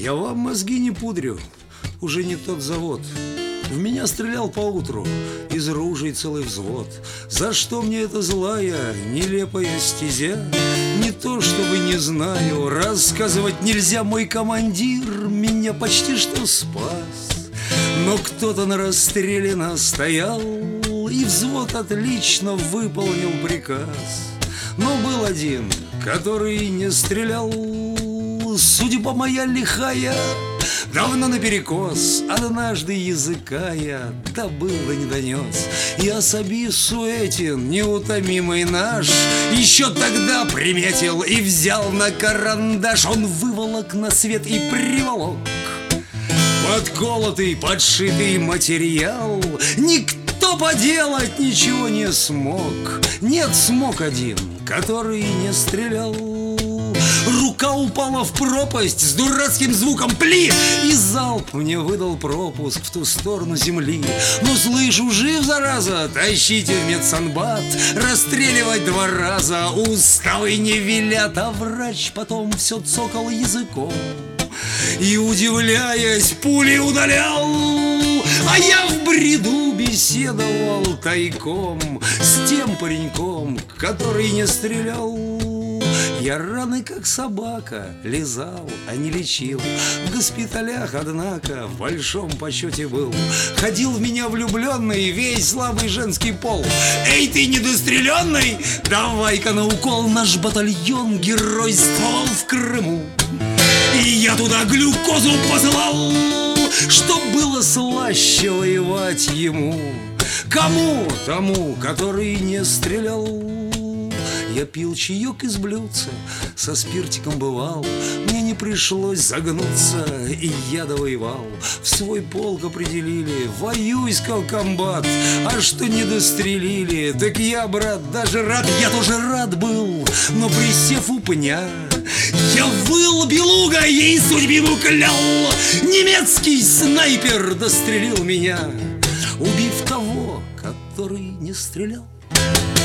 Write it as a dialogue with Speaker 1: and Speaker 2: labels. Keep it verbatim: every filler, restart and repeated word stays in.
Speaker 1: Я вам мозги не пудрю, уже не тот завод. В меня стрелял поутру из ружей целый взвод. За что мне эта злая, нелепая стезя? Не то чтобы не знаю, рассказывать нельзя. Мой командир меня почти что спас, но кто-то на расстреле настоял, и взвод отлично выполнил приказ. Но был один, который не стрелял. Судьба моя лихая, давно наперекос, однажды языка я добыл да не донес. И особист Суетин, неутомимый наш, еще тогда приметил и взял на карандаш. Он выволок на свет и приволок подколотый, подшитый материал. Никто поделать ничего не смог. Нет, смог один, который не стрелял. Рука упала в пропасть с дурацким звуком пли, и залп мне выдал пропуск в ту сторону земли. Ну слышу, жив, зараза, тащите в медсанбат, расстреливать два раза уставы не велят. А врач потом все цокал языком и, удивляясь, пули удалял. А я в бреду беседовал тайком с тем пареньком, который не стрелял. Я раны, как собака, лизал, а не лечил. В госпиталях, однако, в большом почете был. Ходил в меня влюбленный весь слабый женский пол. Эй, ты недостреленный, давай-ка на укол. Наш батальон геройствовал в Крыму, и я туда глюкозу посылал, чтоб было слаще воевать ему. Кому? Тому, который не стрелял. Я пил чаек из блюдца, со спиртиком бывал. Мне не пришлось загнуться, и я довоевал. В свой полк определили, воюй, сказал комбат. А что не дострелили, так я, брат, даже рад. Я тоже рад был, но присев у пня, я выл белуга, ей судьбину клял. Немецкий снайпер дострелил меня, убив того, который не стрелял.